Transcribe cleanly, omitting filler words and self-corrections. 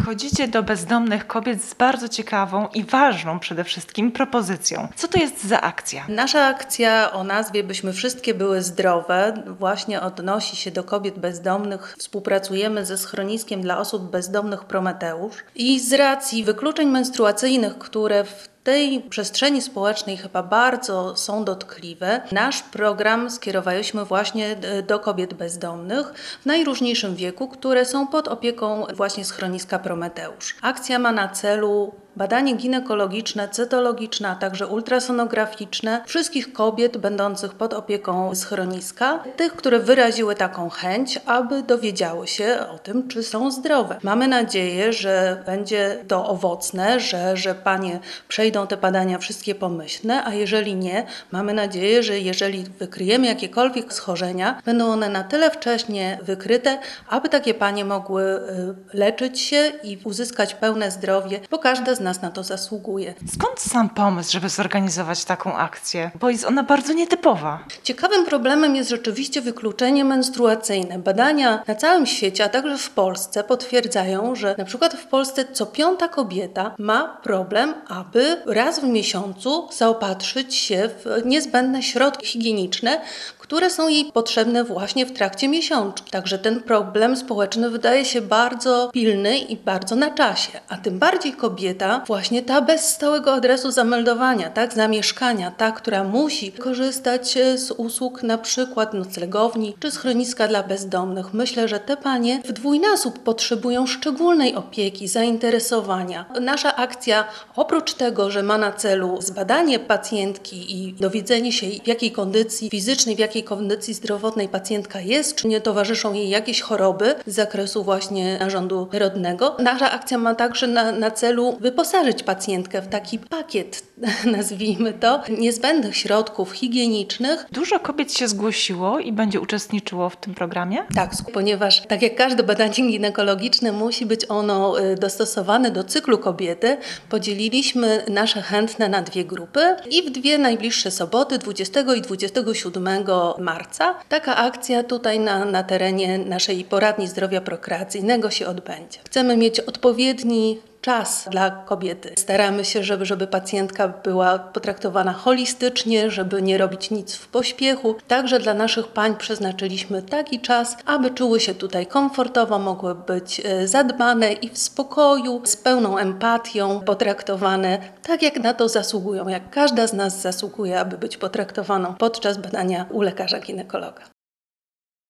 Przychodzicie do bezdomnych kobiet z bardzo ciekawą i ważną przede wszystkim propozycją. Co to jest za akcja? Nasza akcja o nazwie Byśmy Wszystkie Były Zdrowe właśnie odnosi się do kobiet bezdomnych. Współpracujemy ze schroniskiem dla osób bezdomnych Prometeusz i z racji wykluczeń menstruacyjnych, które w tej przestrzeni społecznej chyba bardzo są dotkliwe, nasz program skierowaliśmy właśnie do kobiet bezdomnych w najróżniejszym wieku, które są pod opieką właśnie schroniska Prometeusz. Akcja ma na celu badanie ginekologiczne, cytologiczne, a także ultrasonograficzne wszystkich kobiet będących pod opieką schroniska, tych, które wyraziły taką chęć, aby dowiedziały się o tym, czy są zdrowe. Mamy nadzieję, że będzie to owocne, że panie przejdą te badania wszystkie pomyślne, a jeżeli nie, mamy nadzieję, że jeżeli wykryjemy jakiekolwiek schorzenia, będą one na tyle wcześnie wykryte, aby takie panie mogły leczyć się i uzyskać pełne zdrowie, bo każda z nas na to zasługuje. Skąd sam pomysł, żeby zorganizować taką akcję? Bo jest ona bardzo nietypowa. Ciekawym problemem jest rzeczywiście wykluczenie menstruacyjne. Badania na całym świecie, a także w Polsce potwierdzają, że na przykład w Polsce co 5. kobieta ma problem, aby raz w miesiącu zaopatrzyć się w niezbędne środki higieniczne, które są jej potrzebne właśnie w trakcie miesiączki. Także ten problem społeczny wydaje się bardzo pilny i bardzo na czasie, a tym bardziej kobieta, właśnie ta bez stałego adresu zameldowania, tak, zamieszkania, ta, która musi korzystać z usług na przykład noclegowni czy schroniska dla bezdomnych. Myślę, że te panie w dwójnasób potrzebują szczególnej opieki, zainteresowania. Nasza akcja oprócz tego, że ma na celu zbadanie pacjentki i dowiedzenie się, w jakiej kondycji fizycznej, w jakiej kondycji zdrowotnej pacjentka jest, czy nie towarzyszą jej jakieś choroby z zakresu właśnie narządu rodnego. Nasza akcja ma także na celu wyposażyć pacjentkę w taki pakiet, nazwijmy to, niezbędnych środków higienicznych. Dużo kobiet się zgłosiło i będzie uczestniczyło w tym programie? Tak, ponieważ tak jak każde badanie ginekologiczne musi być ono dostosowane do cyklu kobiety, podzieliliśmy nasze chętne na 2 grupy i w 2 najbliższe soboty, 20 i 27 marca, taka akcja tutaj na terenie naszej poradni zdrowia prokreacyjnego się odbędzie. Chcemy mieć odpowiedni czas dla kobiety. Staramy się, żeby pacjentka była potraktowana holistycznie, żeby nie robić nic w pośpiechu. Także dla naszych pań przeznaczyliśmy taki czas, aby czuły się tutaj komfortowo, mogły być zadbane i w spokoju, z pełną empatią potraktowane, tak jak na to zasługują, jak każda z nas zasługuje, aby być potraktowaną podczas badania u lekarza ginekologa.